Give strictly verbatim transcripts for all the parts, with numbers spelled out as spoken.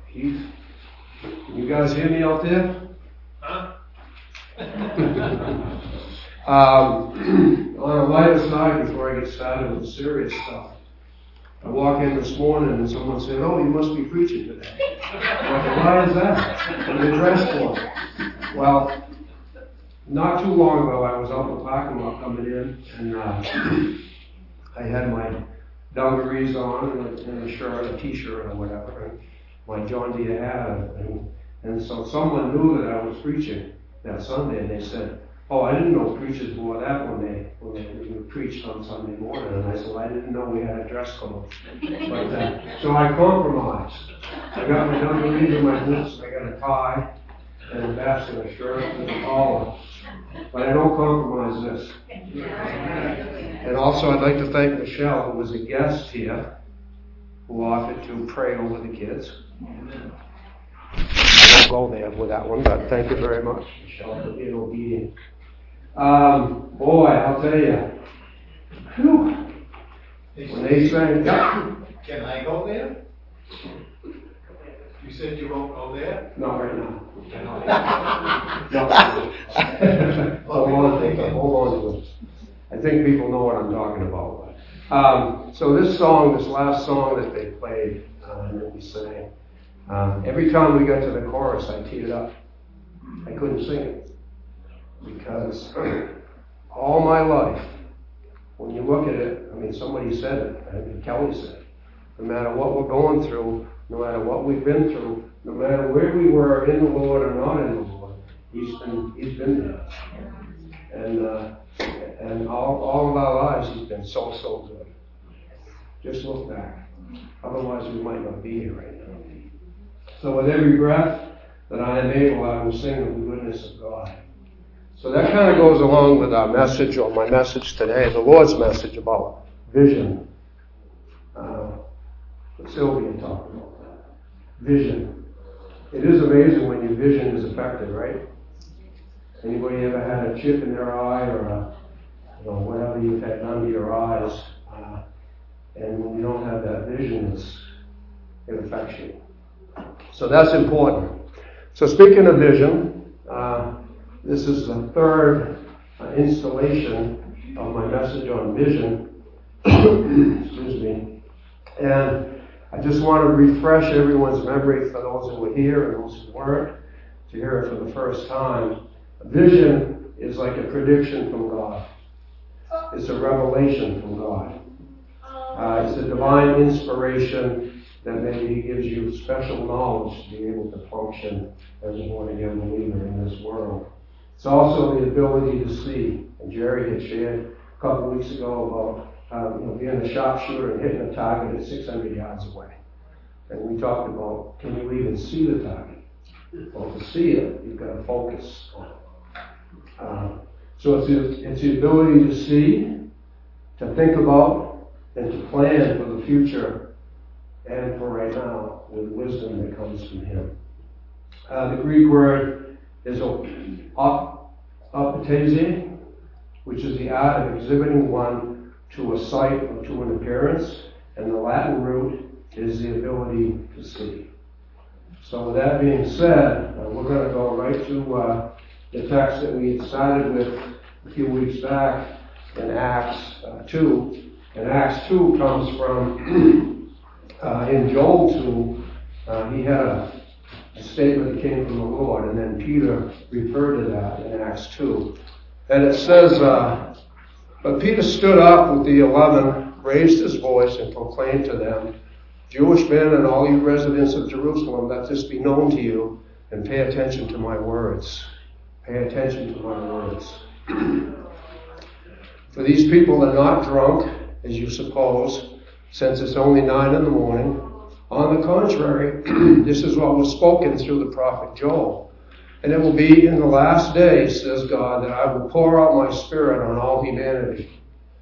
Keith, can you guys hear me out there? Huh? um, on a lighter side, before I get started with the serious stuff, I walk in this morning and someone said, "Oh, you must be preaching today." I'm like, "Why is that? What are you dressed for?" Well, not too long ago, I was out in the parking lot coming in, and uh, I had my dungarees on and a, and a shirt, a t-shirt or whatever, and my John Deere hat, and, and so someone knew that I was preaching that Sunday, and they said, "Oh, I didn't know preachers wore that when they when they, when they preached on Sunday morning." And I said, "Well, I didn't know we had a dress code." But uh, so I compromised. I got my dungarees and my boots, and I got a tie and a vest and a shirt and a collar. But I don't compromise this. And also, I'd like to thank Michelle, who was a guest here, who offered to pray over the kids. I won't go there with that one, but thank you very much, Michelle, for being obedient. Um, boy, I'll tell you. Whew. When they sang, yeah. Can I go there? You said you won't go there? Not right now. No. hold on to it. Hold on to it. I think people know what I'm talking about. Um, so this song, this last song that they played, uh, and that we sang, um, every time we got to the chorus, I teared up. I couldn't sing it. Because all my life, when you look at it, I mean, somebody said it, I mean, Kelly said it, no matter what we're going through, no matter what we've been through, no matter where we were in the Lord or not in the Lord, He's been, he's been there. And, uh, and all, all of our lives, He's been so, so good. Just look back. Otherwise, we might not be here right now. So with every breath that I am able, I will sing of the goodness of God. So that kind of goes along with our message, or my message today, the Lord's message about vision. Uh, Sylvia talked about that. Vision. It is amazing when your vision is affected, right? Anybody ever had a chip in their eye, or a, you know, whatever you've had done to your eyes, uh, and when you don't have that vision, it's, it affects you. So that's important. So speaking of vision, uh, this is the third uh, installation of my message on vision. Excuse me. And I just want to refresh everyone's memory, for those who were here and those who weren't, to hear it for the first time. Vision is like a prediction from God. It's a revelation from God. Uh, it's a divine inspiration that maybe gives you special knowledge to be able to function as a born-again believer in this world. It's also the ability to see. And Jerry had shared a couple of weeks ago about uh, you know, being a sharpshooter and hitting a target at six hundred yards away. And we talked about, can you even see the target? Well, to see it, you've got to focus on it. Uh, so it's the, it's the ability to see, to think about, and to plan for the future and for right now with wisdom that comes from Him. Uh, the Greek word is op- optase, which is the art of exhibiting one to a sight or to an appearance, and the Latin root is the ability to see. So with that being said, uh, we're going to go right to uh, the text that we had started with a few weeks back in Acts uh, two. And Acts two comes from, uh, in Joel two, uh, he had a, a statement that came from the Lord, and then Peter referred to that in Acts two. And it says, uh, but Peter stood up with the eleven, raised his voice, and proclaimed to them, Jewish men and all you residents of Jerusalem, let this be known to you, and pay attention to my words. Pay attention to my words. For these people are not drunk, as you suppose, since it's only nine in the morning. On the contrary, this is what was spoken through the prophet Joel. And it will be in the last days, says God, that I will pour out my spirit on all humanity.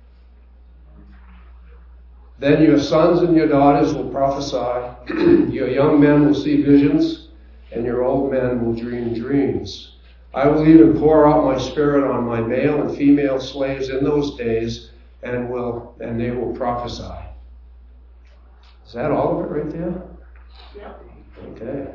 Then your sons and your daughters will prophesy, your young men will see visions, and your old men will dream dreams. I will even pour out my spirit on my male and female slaves in those days, and will and they will prophesy. Is that all of it right there? Okay.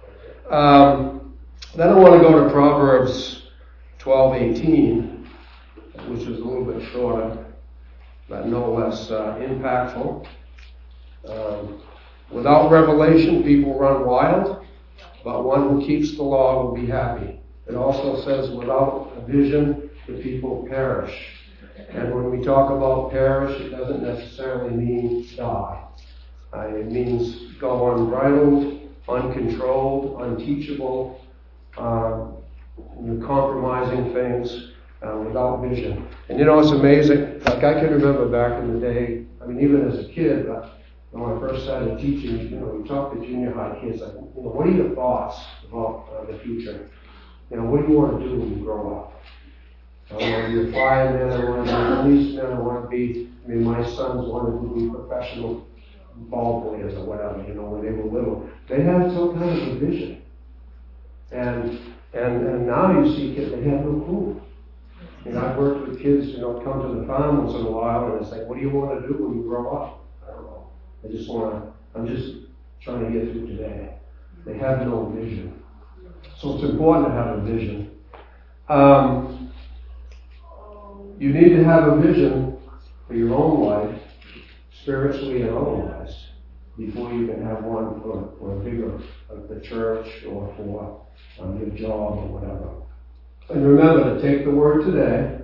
Um, then I want to go to Proverbs twelve eighteen, which is a little bit shorter, but no less uh, impactful. Um, without revelation, people run wild, but one who keeps the law will be happy. It also says, without a vision, the people perish. And when we talk about perish, it doesn't necessarily mean die. Uh, it means go unbridled, uncontrolled, unteachable, uh, compromising things uh, without vision. And you know, it's amazing. Like, I can remember back in the day, I mean, even as a kid, uh, when I first started teaching, you know, we talked to junior high kids, like, you know, what are your thoughts about uh, the future? You know, what do you want to do when you grow up? I want to be a fireman, I want to be a policeman, I want to be, I mean, my sons wanted to be professional ball players or whatever, you know, when they were little. They had some kind of a vision. And and and now you see kids, they have no clue. You know, I've worked with kids, you know, come to the farm once in a while, and it's like, what do you want to do when you grow up? I don't know. I just want to, I'm just trying to get through today. They have no vision. So it's important to have a vision. Um, you need to have a vision for your own life, spiritually and otherwise, before you can have one for, for a bigger, like the church or for um, your job or whatever. And remember to take the word today,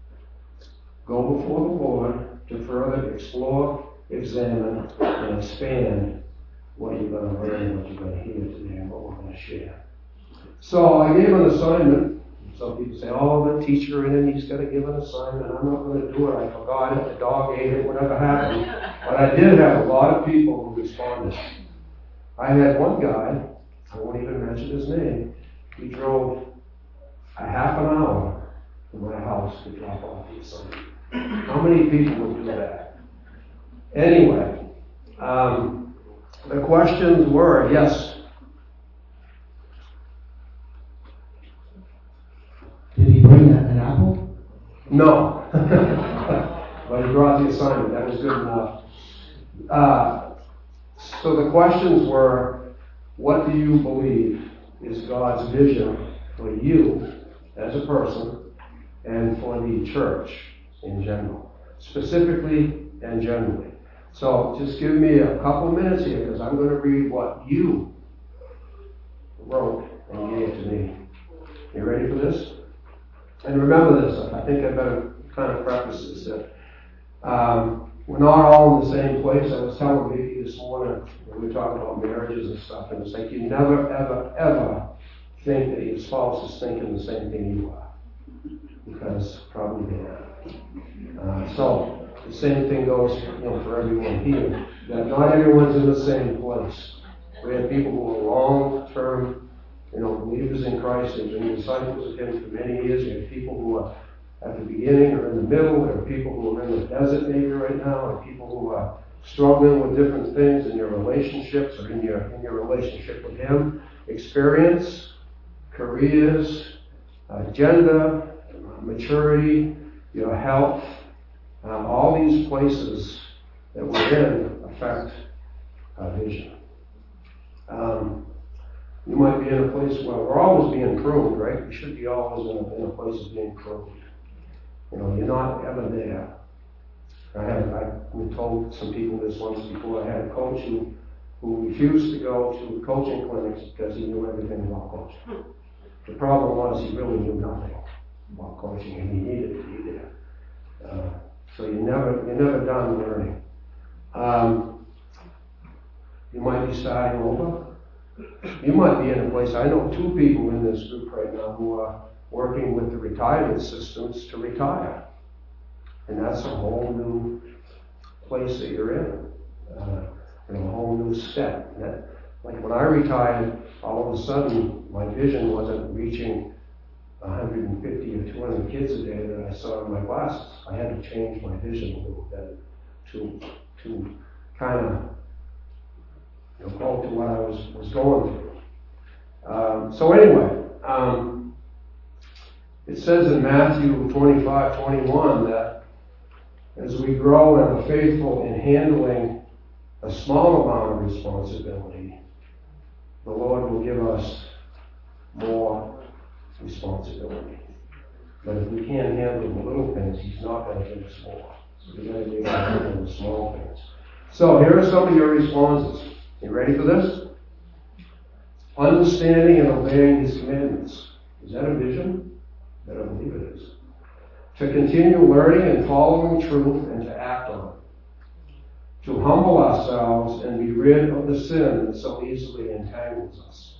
go before the Lord to further explore, examine, and expand what you're going to learn, what you're going to hear today, and what we're going to share. So I gave an assignment. Some people say, oh, the teacher, and then he's got to give an assignment. I'm not going to do it. I forgot it. The dog ate it. Whatever happened. But I did have a lot of people who responded. I had one guy, I won't even mention his name, he drove a half an hour to my house to drop off the assignment. How many people would do that? Anyway, um, the questions were, yes. Did he bring a, an apple? No. But he brought the assignment. That was good enough. Uh, so the questions were, what do you believe is God's vision for you as a person and for the church in general? Specifically and generally. So just give me a couple minutes here, because I'm going to read what you wrote and gave to me. You ready for this? And remember this, I think I better kind of preface this, that um, we're not all in the same place. I was telling Vicky this morning, when we were talking about marriages and stuff, and it's like you never, ever, ever think that your spouse is thinking the same thing you are. Because probably they are. Uh, so the same thing goes, you know, for everyone here, that not everyone's in the same place. We have people who are long-term, you know, believers in Christ. They've been disciples of Him for many years. We have people who are at the beginning or in the middle. There are people who are in the desert maybe right now, and people who are struggling with different things in your relationships or in your in your relationship with Him. Experience, careers, uh, gender, maturity, your health, um, all these places that we're in affect uh, vision. Um, You might be in a place where we're always being pruned, right? We should be always in a, in a place of being pruned. You know, you're not ever there. I have I've been told some people this once before. I had a coach who, who refused to go to coaching clinics because he knew everything about coaching. The problem was he really knew nothing about coaching, and he needed to be there. Uh, so you never you're never done learning. Um, you might be starting over. You might be in a place, I know two people in this group right now who are working with the retirement systems to retire. And that's a whole new place that you're in. Uh, and a whole new step. And that, like when I retired, all of a sudden my vision wasn't reaching one hundred fifty or two hundred kids a day that I saw in my classes. I had to change my vision a little bit to, to kind of You know, go to what I was, was going through. Um, so anyway, um, it says in Matthew twenty-five, twenty-one that as we grow and are faithful in handling a small amount of responsibility, give us more responsibility. But if we can't handle the little things, he's not going to give us more. So we've got to be able to handle the small things. So here are some of your responses. You ready for this? Understanding and obeying his commandments. Is that a vision? I don't believe it is. To continue learning and following truth and to act on it. To humble ourselves and be rid of the sin that so easily entangles us.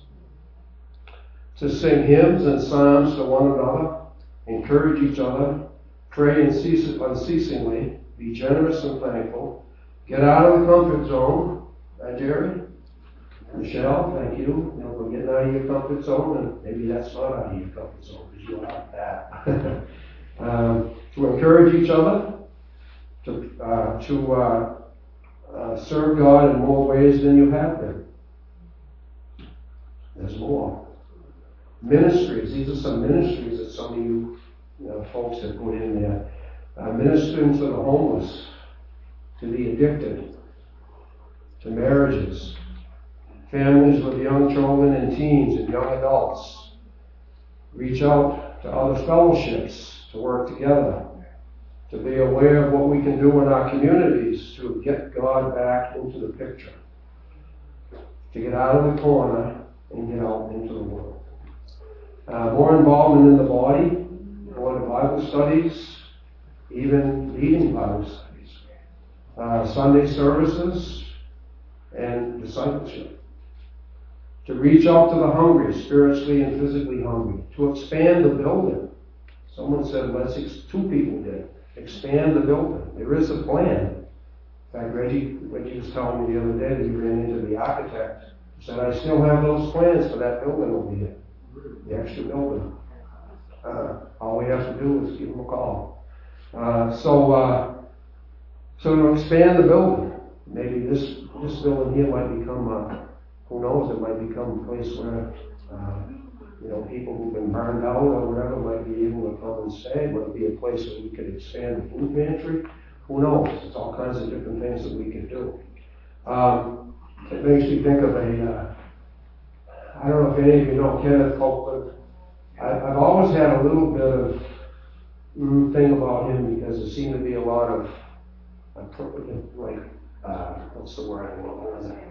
To sing hymns and psalms to one another, encourage each other, pray unceasingly, be generous and thankful, get out of the comfort zone. Right, Jerry? Michelle, thank you. You know, we're getting out of your comfort zone, and maybe that's not out of your comfort zone because you like that. um, to encourage each other, to uh, to uh, uh, serve God in more ways than you have been. There's more. Ministries. These are some ministries that some of you, you know, folks have put in there. Uh, ministering to the homeless, to the addicted, to marriages, families with young children and teens and young adults. Reach out to other fellowships to work together, to be aware of what we can do in our communities to get God back into the picture, to get out of the corner and get out into the world. Uh, more involvement in the body, more the Bible studies, even leading Bible studies, uh, Sunday services, and discipleship. To reach out to the hungry, spiritually and physically hungry. To expand the building. Someone said, let's, ex- two people did, expand the building. There is a plan. In fact, Reggie, Reggie was telling me the other day that he ran into the architect. He said, I still have those plans for that building over here. The extra building. Uh, all we have to do is give him a call. Uh, so, uh, so to expand the building. Maybe this, this building here might become a Who knows, it might become a place where, uh, you know, people who've been burned out or whatever might be able to come and stay. It might be a place where we could expand the food pantry. Who knows? There's all kinds of different things that we could do. Um, it makes me think of a, uh, I don't know if any of you know Kenneth Copeland. I, I've always had a little bit of mm, thing about him because there seemed to be a lot of, uh, like, uh, what's the word I want to say?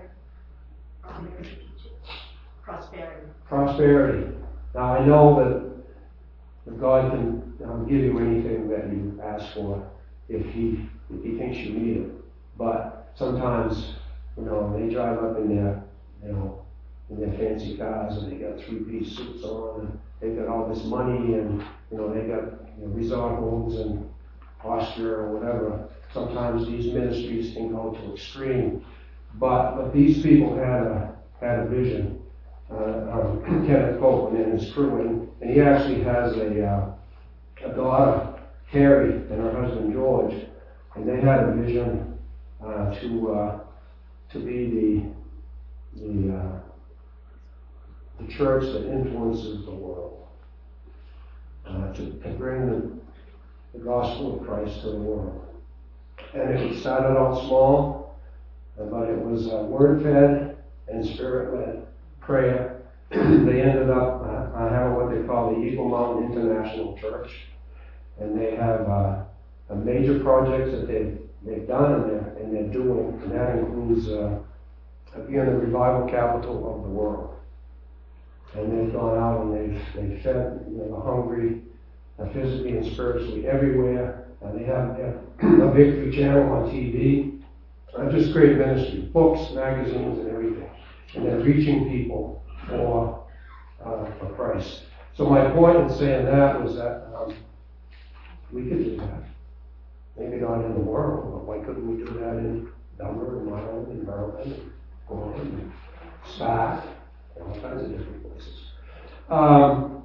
Prosperity. Prosperity. Now I know that God can um, give you anything that you ask for if He if He thinks you need it. But sometimes, you know, they drive up in their, you know, in their fancy cars and they got three-piece suits on and they've got all this money and, you know, they got, you know, resort homes and posture or whatever. Sometimes these ministries can go to extreme. But but these people had a had a vision. Uh, um, Kenneth Copeland and his crew, and, and he actually has a uh, a daughter, Carrie, and her husband George, and they had a vision uh, to uh, to be the the uh, the church that influences the world, uh, to, to bring the, the gospel of Christ to the world. And it started out small, but it was uh, word-fed and spirit-led prayer. They ended up uh, having what they call the Eagle Mountain International Church, and they have uh, a major projects that they've they've done and they're and they're doing, and that includes uh, being the revival capital of the world. And they've gone out and they've they've fed, you know, the hungry, uh, physically and spiritually everywhere. Uh, they have, they have a Victory Channel on T V. Uh, just great ministry, books, magazines, and everything. And they're reaching people for uh, for Christ. So my point in saying that was that um, we could do that. Maybe not in the world, but why couldn't we do that in Denver and Maryland and Maryland and Gorham and Scott and all kinds of different places. Um,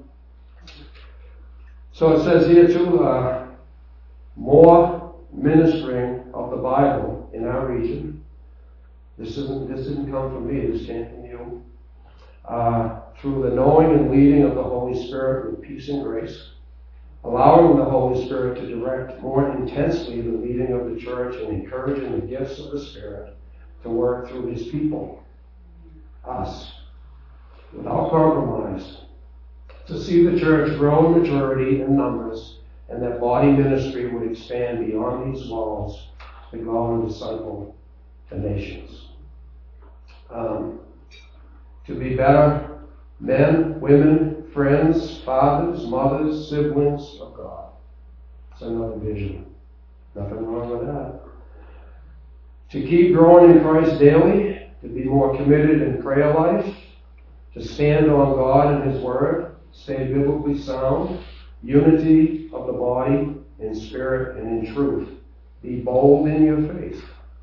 so it says here too, uh, more ministering of the Bible in our region. This isn't this didn't come from me, this came from you. Uh, through the knowing and leading of the Holy Spirit with peace and grace, allowing the Holy Spirit to direct more intensely the leading of the church and encouraging the gifts of the Spirit to work through His people, us. Without compromise, to see the church grow in maturity in numbers, and that body ministry would expand beyond these walls to go and disciple the nations. Um, to be better men, women, friends, fathers, mothers, siblings of God. It's another vision. Nothing wrong with that. To keep growing in Christ daily, to be more committed in prayer life, to stand on God and His Word, stay biblically sound, unity of the body in spirit and in truth. Be bold in your faith.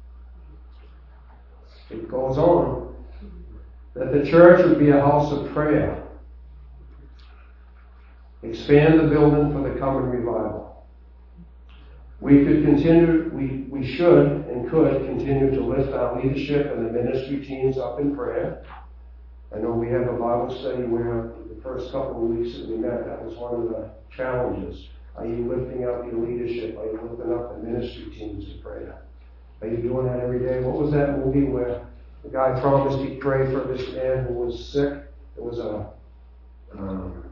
It goes on. That the church would be a house of prayer. Expand the building for the coming revival. We could continue, we, we should and could continue to lift our leadership and the ministry teams up in prayer. I know we have a Bible study where the first couple of weeks that we met, that was one of the challenges. Are you lifting up your leadership? Are you lifting up the ministry teams in prayer? Are you doing that every day? What was that movie where the guy promised he'd pray for this man who was sick? It was a, um,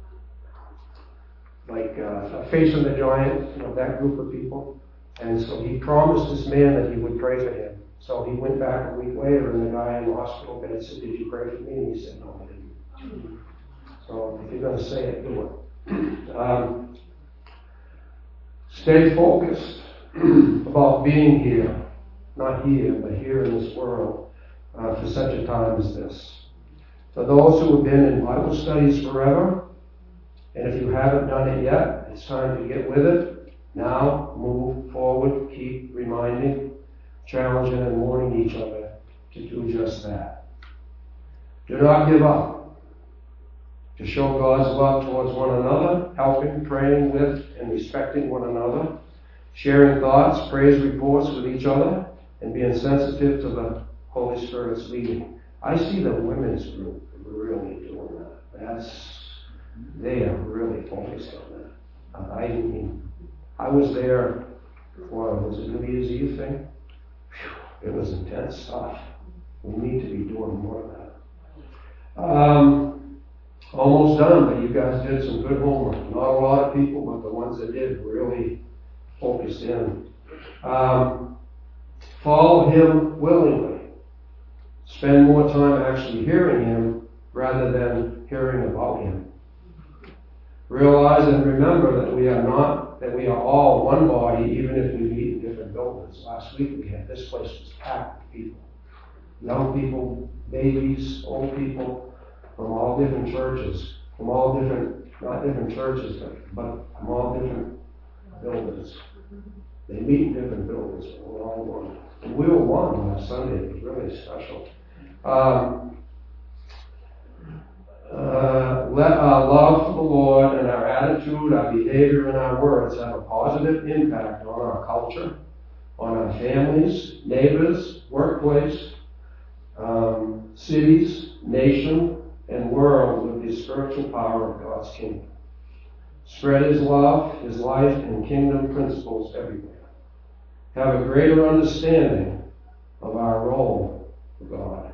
like uh, a Facing the Giant, you know, that group of people. And so he promised this man that he would pray for him. So he went back a week later, and the guy in the hospital bed said, "Did you pray for me?" And he said, "No, I didn't." So if you're going to say it, do it. Um, stay focused about being here, not here, but here in this world, uh, for such a time as this. For those who have been in Bible studies forever, and if you haven't done it yet, it's time to get with it. Now, move forward, keep reminding, challenging, and warning each other to do just that. Do not give up. To show God's love towards one another, helping, praying with, and respecting one another, sharing thoughts, praise reports with each other, and being sensitive to the Holy Spirit's leading. I see the women's group really doing that. That's They are really focused on that. I mean, I was there for, was it New Year's Eve thing? Whew, it was intense stuff. We need to be doing more of that. Um, almost done, but you guys did some good homework. Not a lot of people, but the ones that did really focused in. Um, follow Him willingly. Spend more time actually hearing Him rather than hearing about Him. Realize and remember that we are not, that we are all one body, even if we meet in different buildings. Last week we had, this place was packed with people. Young people, babies, old people, from all different churches, from all different, not different churches, but, but from all different buildings. They meet in different buildings, but we're all one. And we were one last Sunday. It was really special. Um, Uh, let our love for the Lord and our attitude, our behavior, and our words have a positive impact on our culture, on our families, neighbors, workplace, um, cities, nation, and world with the spiritual power of God's kingdom. Spread His love, His life, and kingdom principles everywhere. Have a greater understanding of our role for God.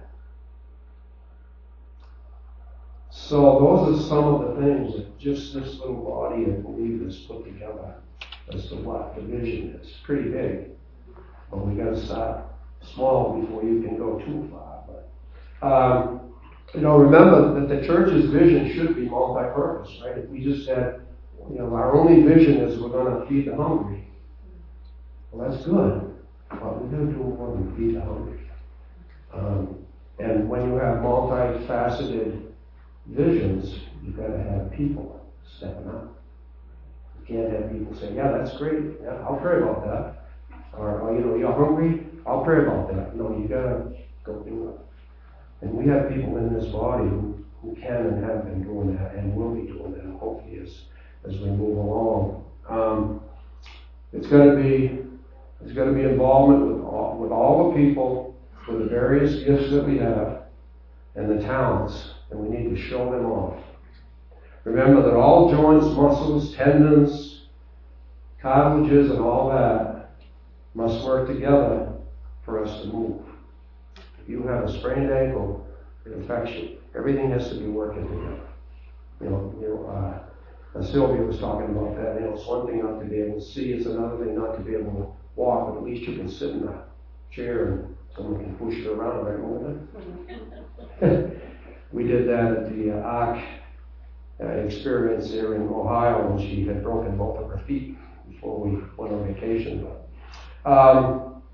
So those are some of the things that just this little body of believers put together as to what the vision is. Pretty big, but we got to start small before you can go too far. But um, you know, remember that the church's vision should be multi-purpose, right? If we just said, you know, our only vision is we're going to feed the hungry. Well, that's good, but we're going to do more than feed the hungry. Um, and when you have multifaceted visions, you've got to have people stepping up. You can't have people say, "Yeah, that's great. Yeah, I'll pray about that." Or, or, you know, "You're hungry? I'll pray about that." No, you got to go do it. And we have people in this body who, who can and have been doing that and will be doing that, hopefully, as, as we move along. Um, it's got to be it's got to be involvement with all, with all the people, with the various gifts that we have, and the talents. And we need to show them off. Remember that all joints, muscles, tendons, cartilages, and all that must work together for us to move. If you have a sprained ankle, it affects you. Everything has to be working together. You know, you know, uh, uh, Sylvia was talking about that. You know, it's one thing not to be able to see, it's another thing not to be able to walk, but at least you can sit in a chair and someone can push you around, right, Melinda? We did that at the uh, Ark uh, experience here in Ohio when she had broken both of her feet before we went on vacation. But, um,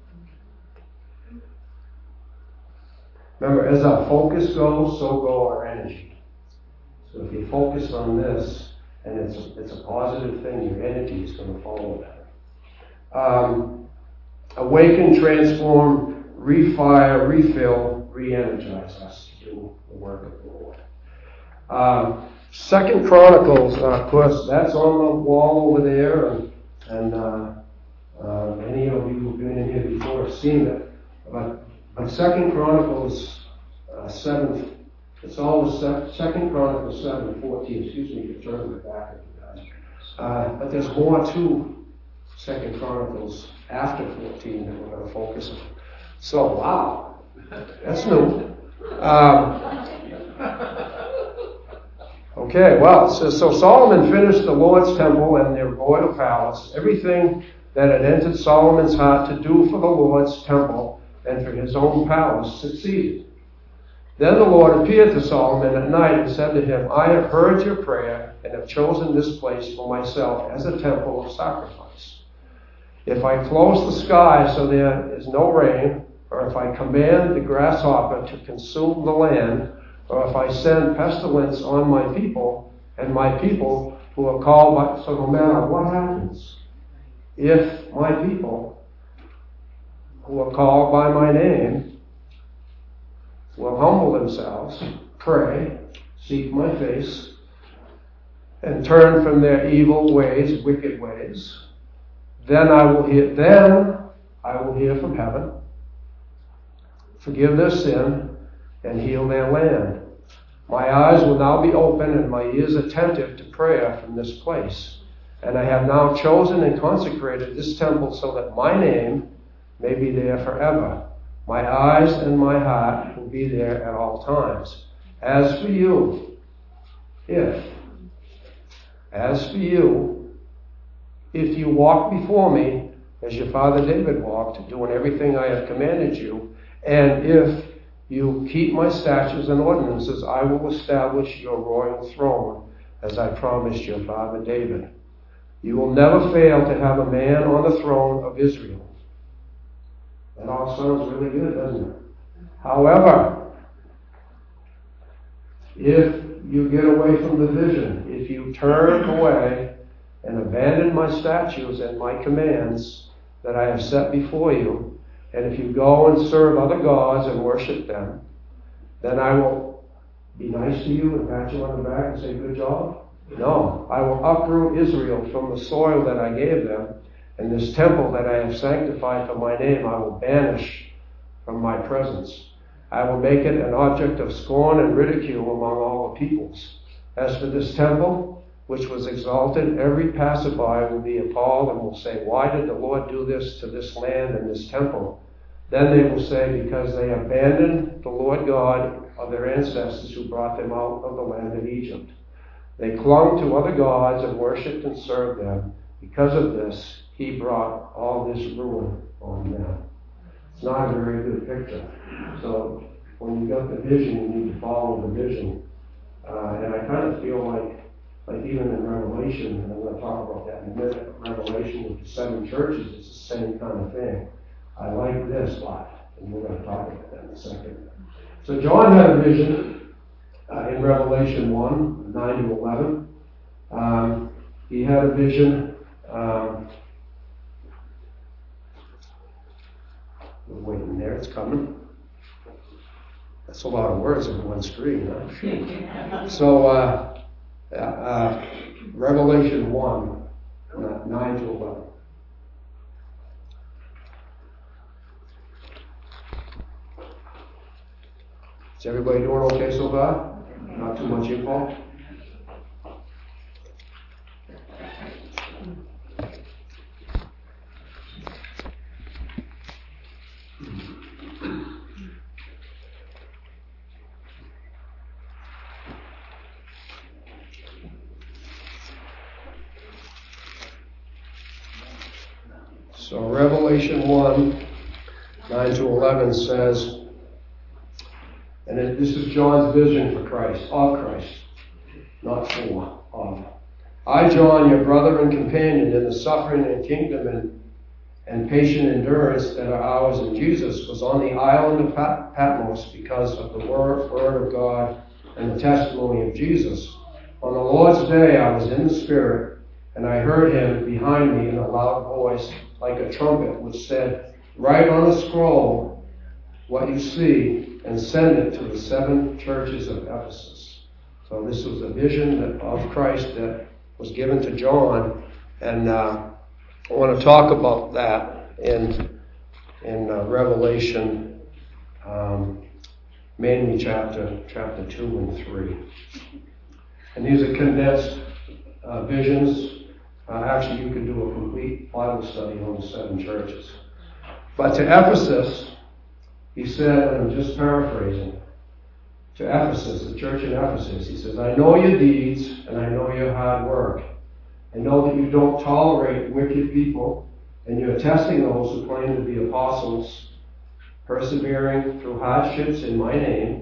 remember, as our focus goes, so go our energy. So if you focus on this, and it's a, it's a positive thing, your energy is going to follow that. Um, awaken, transform, refire, refill, re-energize us to do the work of the Lord. Um, Second Chronicles, uh, of course, that's on the wall over there, and, and uh, uh, many of you who've been in here before have seen it. But, but Second Chronicles uh, seven, it's always Second Chronicles seven fourteen. Excuse me, you turn it back if you guys. Uh, but there's more to Second Chronicles after fourteen that we're going to focus on. So, wow, that's new. Um, Okay, well, so, so Solomon finished the Lord's temple and the royal palace, everything that had entered Solomon's heart to do for the Lord's temple and for his own palace succeeded. Then the Lord appeared to Solomon at night and said to him, I have heard your prayer and have chosen this place for myself as a temple of sacrifice. If I close the sky so there is no rain, or if I command the grasshopper to consume the land, or if I send pestilence on my people, and my people who are called by, so no matter what happens, if my people who are called by my name will humble themselves, pray, seek my face, and turn from their evil ways, wicked ways, then I will hear, then I will hear from heaven, forgive their sin, and heal their land. My eyes will now be open and my ears attentive to prayer from this place. And I have now chosen and consecrated this temple so that my name may be there forever. My eyes and my heart will be there at all times. As for you, if, as for you, if you walk before me as your father David walked, doing everything I have commanded you, and if you keep my statutes and ordinances, I will establish your royal throne as I promised your father David. You will never fail to have a man on the throne of Israel. That all sounds really good, doesn't it? However, if you get away from the vision, if you turn away and abandon my statutes and my commands that I have set before you, and if you go and serve other gods and worship them, then I will be nice to you and pat you on the back and say, good job? No, I will uproot Israel from the soil that I gave them, and this temple that I have sanctified for my name I will banish from my presence. I will make it an object of scorn and ridicule among all the peoples. As for this temple, which was exalted, every passerby will be appalled and will say, why did the Lord do this to this land and this temple? Then they will say, because they abandoned the Lord God of their ancestors who brought them out of the land of Egypt. They clung to other gods and worshipped and served them. Because of this, he brought all this ruin on them. It's not a very good picture. So when you got the vision, you need to follow the vision. Uh, and I kind of feel like, like even in Revelation, and I'm going to talk about that in a minute, Revelation with the seven churches, it's the same kind of thing. I like this lot, and we're going to talk about that in a second. So John had a vision uh, in Revelation one, nine to eleven. Um, he had a vision. Um, we're waiting there, it's coming. That's a lot of words in one screen, huh? So, uh, uh, uh, Revelation one, nine to eleven. Is everybody doing okay so far? Not too much info? So Revelation one, nine to eleven says, and it, this is John's vision for Christ, of Christ, not for, of. I, John, your brother and companion in the suffering and kingdom and, and patient endurance that are ours in Jesus, was on the island of Pat- Patmos because of the word, word of God and the testimony of Jesus. On the Lord's day I was in the Spirit, and I heard him behind me in a loud voice like a trumpet, which said, write on a scroll what you see and send it to the seven churches of Ephesus. So this was a vision that, of Christ that was given to John, and uh, I want to talk about that in in uh, Revelation, um, mainly chapter chapter two and three. And these are condensed uh, visions. Uh, actually, you could do a complete Bible study on the seven churches. But to Ephesus, he said, and I'm just paraphrasing, to Ephesus, the church in Ephesus, he says, I know your deeds and I know your hard work. I know that you don't tolerate wicked people, and you're testing those who claim to be apostles, persevering through hardships in my name,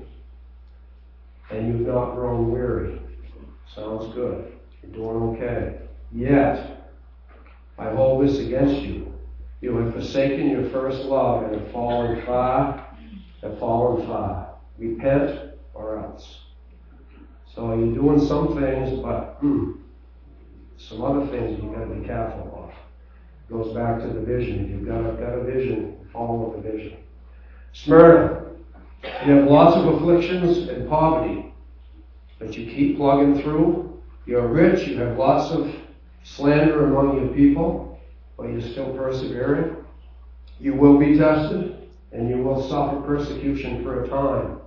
and you've not grown weary. Sounds good. You're doing okay. Yet, I hold this against you. You have forsaken your first love and have fallen far, have fallen far. Repent or else. So you're doing some things, but hmm, some other things you've got to be careful of. It goes back to the vision. You've got a, got a vision, follow the vision. Smyrna, you have lots of afflictions and poverty, but you keep plugging through. You're rich, you have lots of slander among your people, but you're still persevering. You will be tested, and you will suffer persecution for a time.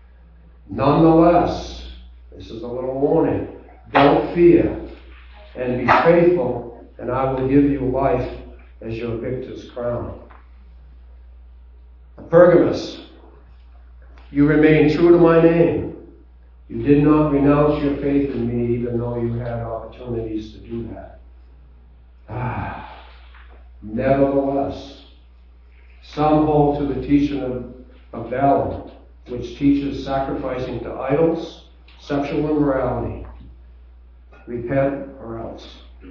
Nonetheless, this is a little warning, don't fear, and be faithful, and I will give you life as your victor's crown. Pergamos, you remain true to my name. You did not renounce your faith in me, even though you had opportunities to do that. Ah, nevertheless, some hold to the teaching of, of Balaam, which teaches sacrificing to idols, sexual immorality. Repent or else.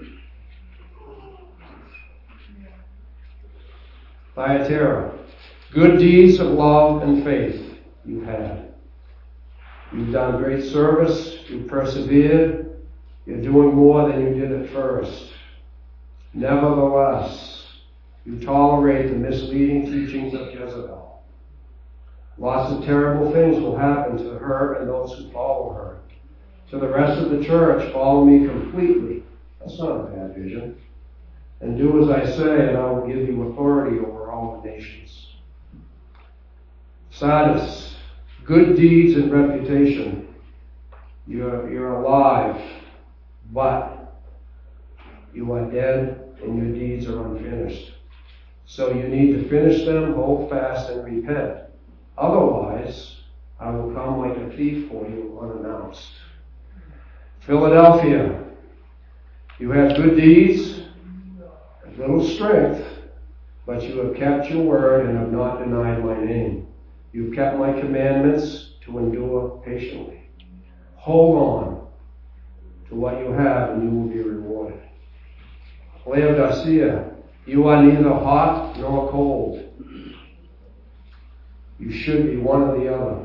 Thyatira, good deeds of love and faith you've had. You've done great service, you've persevered, you're doing more than you did at first. Nevertheless, you tolerate the misleading teachings of Jezebel. Lots of terrible things will happen to her and those who follow her. To the rest of the church, follow me completely. That's not a bad vision. And do as I say, and I will give you authority over all the nations. Sardis, good deeds and reputation. You're, you're alive, but you are dead and your deeds are unfinished. So you need to finish them, hold fast, and repent. Otherwise, I will come like a thief for you unannounced. Philadelphia, you have good deeds, little strength, but you have kept your word and have not denied my name. You've kept my commandments to endure patiently. Hold on to what you have and you will be rewarded. Laodicea, you are neither hot nor cold. You should be one or the other.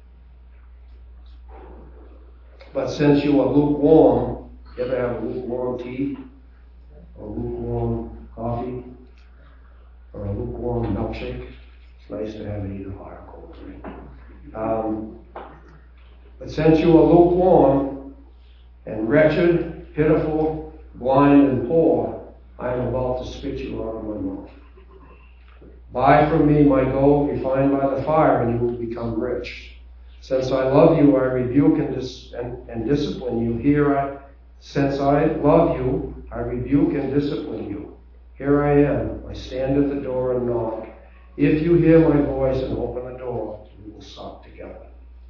But since you are lukewarm, you ever have lukewarm tea or lukewarm coffee or a lukewarm milkshake? It's nice to have it either hot or cold, right? Um, but since you are lukewarm and wretched, pitiful, blind, and poor, I am about to spit you out of my mouth. Buy from me my gold refined by the fire, and you will become rich. Since I love you, I rebuke and, dis- and, and discipline you. Here I, since I love you, I rebuke and discipline you. Here I am. I stand at the door and knock. If you hear my voice and open the door, we will sup together.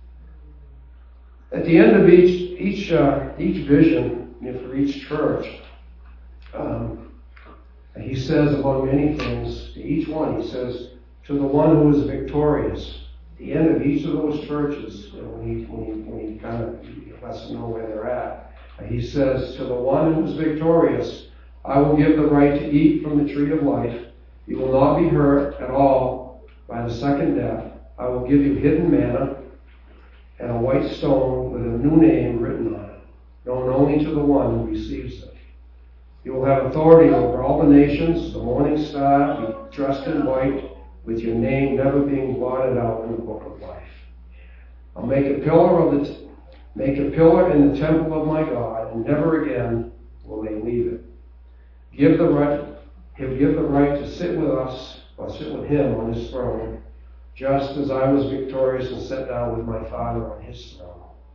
At the end of each each uh, each vision, you know, for each church, um, And he says, among many things, to each one, he says, to the one who is victorious. At the end of each of those churches, you know, when, he, when, he, when he kind of lets them know where they're at, he says, to the one who is victorious, I will give the right to eat from the tree of life. You will not be hurt at all by the second death. I will give you hidden manna and a white stone with a new name written on it, known only to the one who receives it. You will have authority over all the nations. The morning star, be dressed in white, with your name never being blotted out in the book of life. I'll make a pillar of the t- make a pillar in the temple of my God, and never again will they leave it. Give the right, he'll give the right to sit with us, or sit with him on his throne, just as I was victorious and sat down with my Father on his throne.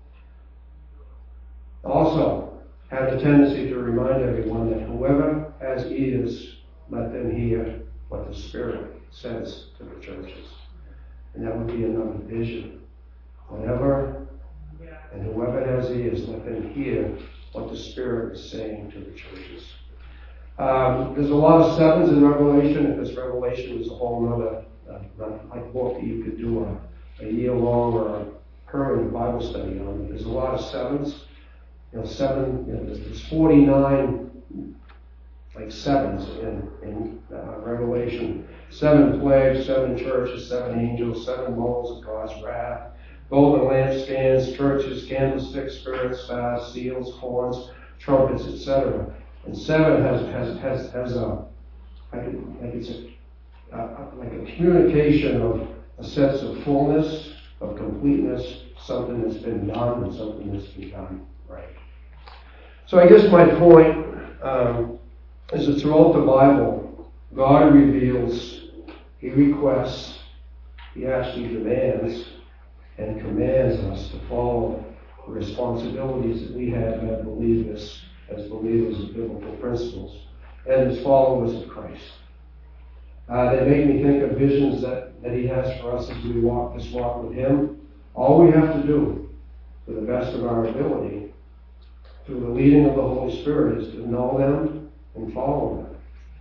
Also, have a tendency to remind everyone that whoever has ears, let them hear what the Spirit says to the churches. And that would be another vision. Whenever and whoever has ears, let them hear what the Spirit is saying to the churches. Um, there's a lot of sevens in Revelation, and this Revelation is a whole other uh, like book that you could do a, a year long or a permanent Bible study on. There's a lot of sevens. You know, seven, you know, there's, there's forty-nine like sevens in, in uh, Revelation. Seven plagues, seven churches, seven angels, seven bowls of God's wrath, golden lampstands, churches, candlesticks, spirits, stars, seals, horns, trumpets, et cetera. And seven has has has has a like, like it's a, a like a communication of a sense of fullness, of completeness, something that's been done and something that's been done right. So I guess my point um, is that throughout the Bible, God reveals, He requests, He actually demands and commands us to follow the responsibilities that we have as believers, as believers of biblical principles, and as followers of Christ. Uh, they make me think of visions that, that He has for us as we walk this walk with Him. All we have to do, to the best of our ability, through the leading of the Holy Spirit, is to know them and follow them.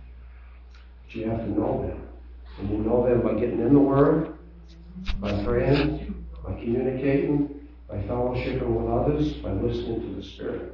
But you have to know them. And you know them by getting in the Word, by praying, by communicating, by fellowshipping with others, by listening to the Spirit.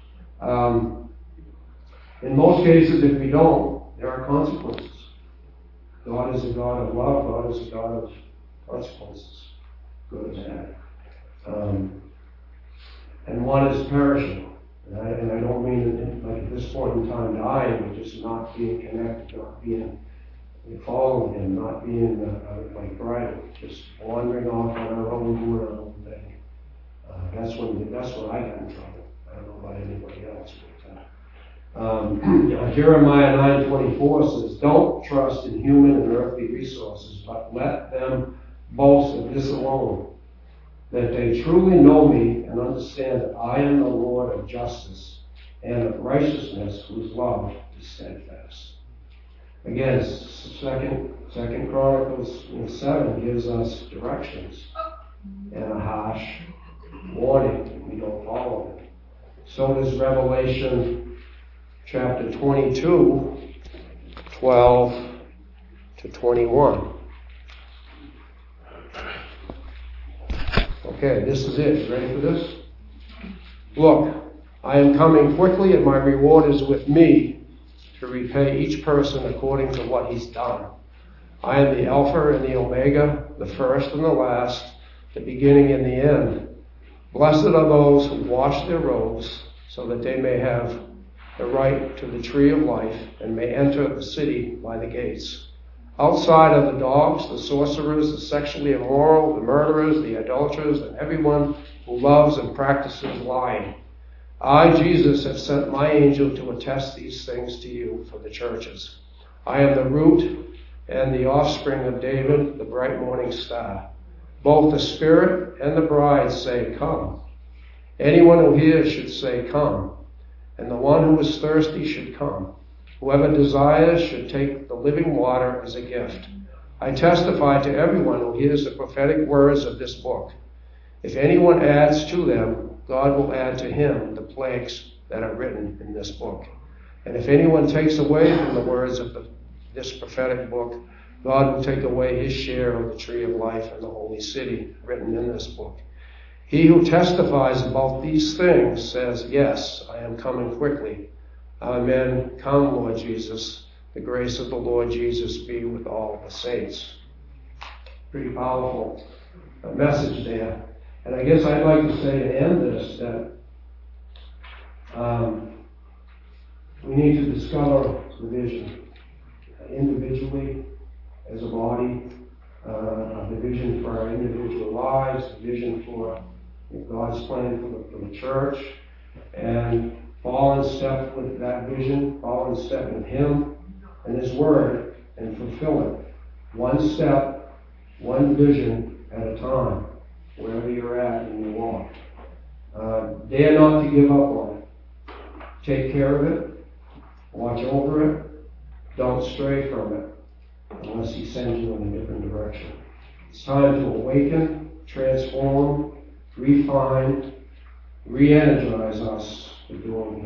Um, in most cases, if we don't, there are consequences. God is a God of love. God is a God of consequences, good and bad. Um, and one is perishing. And I, and I don't mean in, like at this point in time dying, but just not being connected, not being following Him, not being uh, uh, like bridle, just wandering off on our own, doing our own thing. Uh, that's when that's when I got in trouble. I don't know about anybody else. But, uh, um, you know, Jeremiah nine twenty-four says, "Don't trust in human and earthly resources, but let them boast of this alone, that they truly know me and understand that I am the Lord of justice and of righteousness, whose love is steadfast." Again, second, second Chronicles seven gives us directions and a harsh warning if we don't follow it. So does Revelation chapter twenty-two, twelve to twenty-one. Okay, this is it. You ready for this? Look, I am coming quickly, and my reward is with me to repay each person according to what he's done. I am the Alpha and the Omega, the first and the last, the beginning and the end. Blessed are those who wash their robes, so that they may have the right to the tree of life and may enter the city by the gates. Outside are the dogs, the sorcerers, the sexually immoral, the murderers, the adulterers, and everyone who loves and practices lying. I, Jesus, have sent my angel to attest these things to you for the churches. I am the root and the offspring of David, the bright morning star. Both the Spirit and the bride say, "Come." Anyone who hears should say, "Come." And the one who is thirsty should come. Whoever desires should take the living water as a gift. I testify to everyone who hears the prophetic words of this book. If anyone adds to them, God will add to him the plagues that are written in this book. And if anyone takes away from the words of the, this prophetic book, God will take away his share of the tree of life in the holy city written in this book. He who testifies about these things says, yes, I am coming quickly. Amen. Come, Lord Jesus. The grace of the Lord Jesus be with all the saints. Pretty powerful uh, message there. And I guess I'd like to say to end this that um, we need to discover the vision uh, individually as a body, uh, the vision for our individual lives, the vision for God's plan for the, for the church, and fall in step with that vision, fall in step with Him and His Word, and fulfill it. One step, one vision at a time, wherever you're at in your walk. Uh, dare not to give up on it. Take care of it. Watch over it. Don't stray from it unless He sends you in a different direction. It's time to awaken, transform, refine, re-energize us to doing